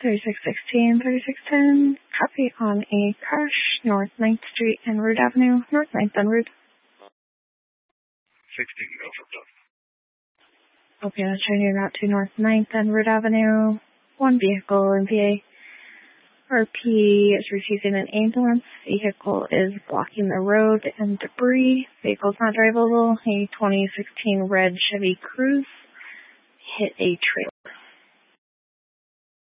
3616, 3610, copy on a crash, North 9th Street and Root Avenue, North 9th and Root. 16, go for the. Okay, let's try new route to North 9th and Root Avenue. One vehicle in VA. RP is receiving an ambulance. Vehicle is blocking the road and debris. Vehicle's not drivable. A 2016 red Chevy Cruze hit a trailer.